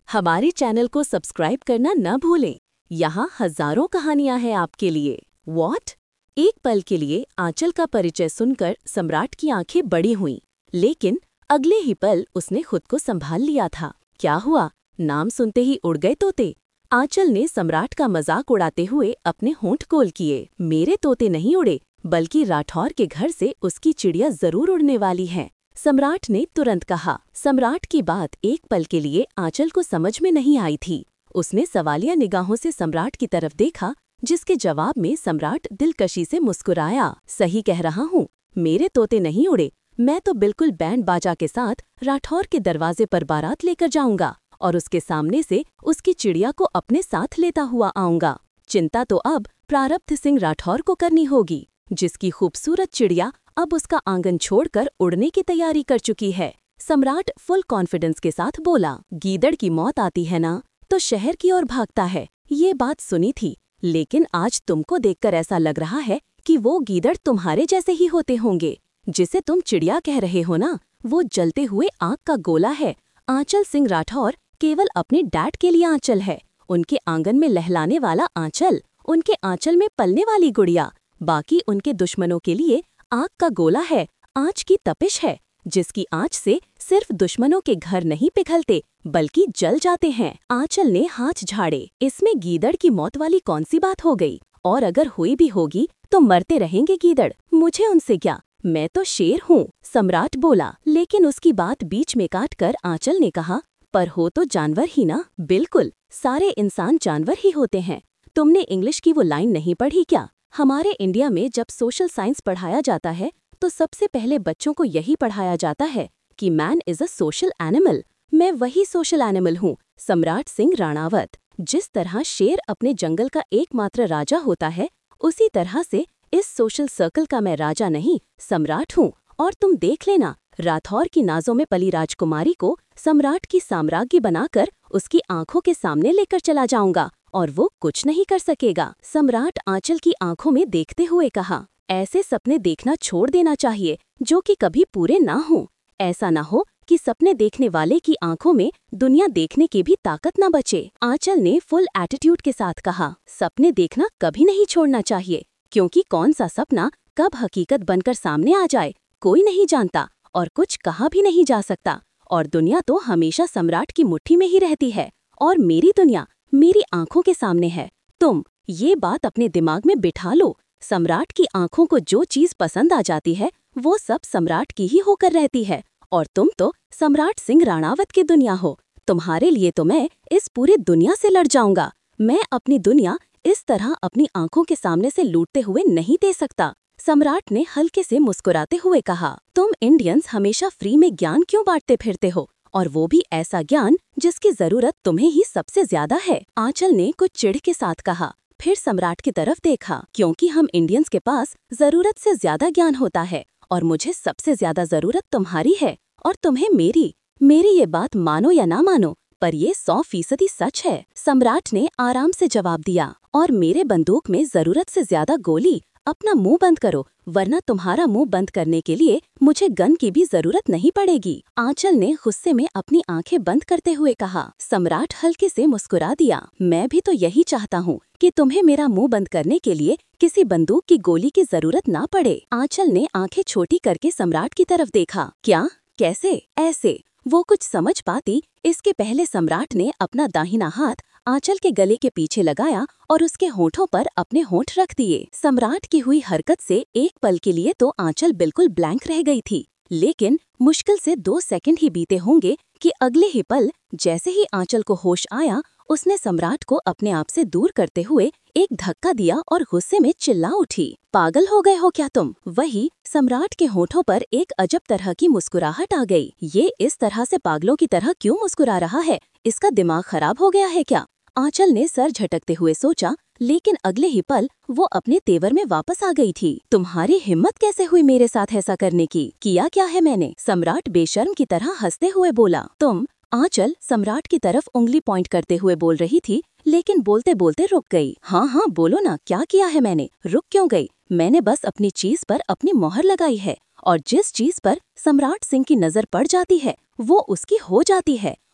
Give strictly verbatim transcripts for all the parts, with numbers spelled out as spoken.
हमारे चैनल को सब्सक्राइब करना न भूलें। यहाँ हजारों कहानियां हैं आपके लिए। व्हाट? एक पल के लिए आंचल का परिचय सुनकर सम्राट की आंखें बड़ी हुईं, लेकिन अगले ही पल उसने खुद को संभाल लिया था। क्या हुआ? नाम सुनते ही उड़ गए तोते। आंचल ने सम्राट का मजाक उड़ाते हुए अपने होंठ गोल किए। मेरे तोते नहीं उड़े, बल्कि राठौर के घर से उसकी चिड़िया जरूर उड़ने वाली है, सम्राट ने तुरंत कहा। सम्राट की बात एक पल के लिए आंचल को समझ में नहीं आई थी। उसने सवालिया निगाहों से सम्राट की तरफ देखा, जिसके जवाब में सम्राट दिलकशी से मुस्कुराया। सही कह रहा हूँ, मेरे तोते नहीं उड़े। मैं तो बिल्कुल बैंड बाजा के साथ राठौर के दरवाजे पर बारात लेकर जाऊंगा और उसके सामने से उसकी चिड़िया को अपने साथ लेता हुआ आऊंगा। चिंता तो अब प्रारब्ध सिंह राठौर को करनी होगी, जिसकी खूबसूरत चिड़िया अब उसका आंगन छोड़कर उड़ने की तैयारी कर चुकी है। सम्राट फुल कॉन्फिडेंस के साथ बोला, गीदड़ की मौत आती है ना तो शहर की ओर भागता है। ये बात सुनी थी, लेकिन आज तुमको देखकर ऐसा लग रहा है कि वो गीदड़ तुम्हारे जैसे ही होते होंगे। जिसे तुम चिड़िया कह रहे हो ना, वो जलते हुए आग का गोला है। आंचल सिंह राठौर केवल अपने डैड के लिए आंचल है, उनके आंगन में लहलाने वाला आंचल, उनके आंचल में पलने वाली गुड़िया। बाकी उनके दुश्मनों के लिए आग का गोला है, आँच की तपिश है, जिसकी आँच से सिर्फ दुश्मनों के घर नहीं पिघलते बल्कि जल जाते हैं। आंचल ने हाथ झाड़े। इसमें गीदड़ की मौत वाली कौन सी बात हो गई? और अगर हुई भी होगी तो मरते रहेंगे गीदड़, मुझे उनसे क्या, मैं तो शेर हूँ, सम्राट बोला। लेकिन उसकी बात बीच में काट कर आंचल ने कहा, पर हो तो जानवर ही ना। बिल्कुल, सारे इंसान जानवर ही होते हैं। तुमने इंग्लिश की वो लाइन नहीं पढ़ी क्या? हमारे इंडिया में जब सोशल साइंस पढ़ाया जाता है तो सबसे पहले बच्चों को यही पढ़ाया जाता है कि man is a social animal. मैं वही सोशल एनिमल हूँ, सम्राट सिंह राणावत। जिस तरह शेर अपने जंगल का एकमात्र राजा होता है, उसी तरह से इस सोशल सर्कल का मैं राजा नहीं, सम्राट हूँ। और तुम देख लेना, राठौर की नाजों में पली राजकुमारी को सम्राट की साम्राज्ञी बनाकर उसकी आंखों के सामने लेकर चला जाऊंगा और वो कुछ नहीं कर सकेगा। सम्राट आंचल की आंखों में देखते हुए कहा, ऐसे सपने देखना छोड़ देना चाहिए जो कि कभी पूरे ना हो। ऐसा ना हो कि सपने देखने वाले की आंखों में दुनिया देखने की भी ताकत ना बचे। आंचल ने फुल एटीट्यूड के साथ कहा, सपने देखना कभी नहीं छोड़ना चाहिए, क्योंकि कौन सा सपना कब हकीकत बनकर सामने आ जाए कोई नहीं जानता और कुछ कहा भी नहीं जा सकता। और दुनिया तो हमेशा सम्राट की मुट्ठी में ही रहती है, और मेरी दुनिया मेरी आंखों के सामने है। तुम ये बात अपने दिमाग में बिठा लो। सम्राट की आंखों को जो चीज पसंद आ जाती है वो सब सम्राट की ही होकर रहती है, और तुम तो सम्राट सिंह राणावत की दुनिया हो। तुम्हारे लिए तो मैं इस पूरी दुनिया से लड़ जाऊंगा। मैं अपनी दुनिया इस तरह अपनी आंखों के सामने से लूटते हुए नहीं दे सकता। सम्राट ने हल्के से मुस्कुराते हुए कहा, तुम इंडियंस हमेशा फ्री में ज्ञान क्यों बांटते फिरते हो, और वो भी ऐसा ज्ञान जिसकी जरूरत तुम्हें ही सबसे ज्यादा है। आंचल ने कुछ चिढ़ के साथ कहा, फिर सम्राट की तरफ देखा, क्योंकि हम इंडियंस के पास जरूरत से ज्यादा ज्ञान होता है और मुझे सबसे ज्यादा जरूरत तुम्हारी है और तुम्हें मेरी। मेरी ये बात मानो या ना मानो, पर ये सौ फीसदी सच है, सम्राट ने आराम से जवाब दिया। और मेरे बंदूक में जरूरत से ज्यादा गोली। अपना मुंह बंद करो, वरना तुम्हारा मुंह बंद करने के लिए मुझे गन की भी जरूरत नहीं पड़ेगी। आंचल ने गुस्से में अपनी आंखें बंद करते हुए कहा। सम्राट हल्के से मुस्कुरा दिया, मैं भी तो यही चाहता हूँ कि तुम्हें मेरा मुंह बंद करने के लिए किसी बंदूक की गोली की जरूरत ना पड़े। आंचल ने आंखें छोटी करके सम्राट की तरफ देखा। क्या? कैसे? ऐसे? वो कुछ समझ पाती इसके पहले सम्राट ने अपना दाहिना हाथ आंचल के गले के पीछे लगाया और उसके होठों पर अपने होंठ रख दिए। सम्राट की हुई हरकत से एक पल के लिए तो आंचल बिल्कुल ब्लैंक रह गई थी, लेकिन मुश्किल से दो सेकंड ही बीते होंगे कि अगले ही पल जैसे ही आंचल को होश आया, उसने सम्राट को अपने आप से दूर करते हुए एक धक्का दिया और गुस्से में चिल्ला उठी, पागल हो गए हो क्या तुम? वही सम्राट के होठों पर एक अजब तरह की मुस्कुराहट आ गई। ये इस तरह से पागलों की तरह क्यों मुस्कुरा रहा है? इसका दिमाग खराब हो गया है क्या? आंचल ने सर झटकते हुए सोचा, लेकिन अगले ही पल वो अपने तेवर में वापस आ गई थी। तुम्हारी हिम्मत कैसे हुई मेरे साथ ऐसा करने की? किया क्या है मैंने? सम्राट बेशर्म की तरह हंसते हुए बोला। तुम? आंचल सम्राट की तरफ उंगली पॉइंट करते हुए बोल रही थी, लेकिन बोलते बोलते रुक गई। हाँ हाँ बोलो ना, क्या किया है मैंने? रुक क्यों गई? मैंने बस अपनी चीज पर अपनी मोहर लगाई है, और जिस चीज पर सम्राट सिंह की नजर पड़ जाती है वो उसकी हो जाती है,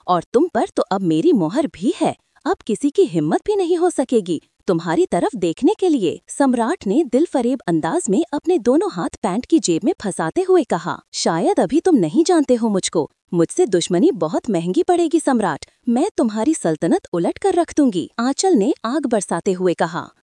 और तुम पर तो अब मेरी मोहर भी है। अब किसी की हिम्मत भी नहीं हो सकेगी तुम्हारी तरफ देखने के लिए। सम्राट ने दिलफरेब अंदाज में अपने दोनों हाथ पैंट की जेब में फंसाते हुए कहा, शायद अभी तुम नहीं जानते हो मुझको, मुझसे दुश्मनी बहुत महंगी पड़ेगी सम्राट। मैं तुम्हारी सल्तनत उलट कर रख दूंगी। आंचल ने आग बरसाते हुए कहा।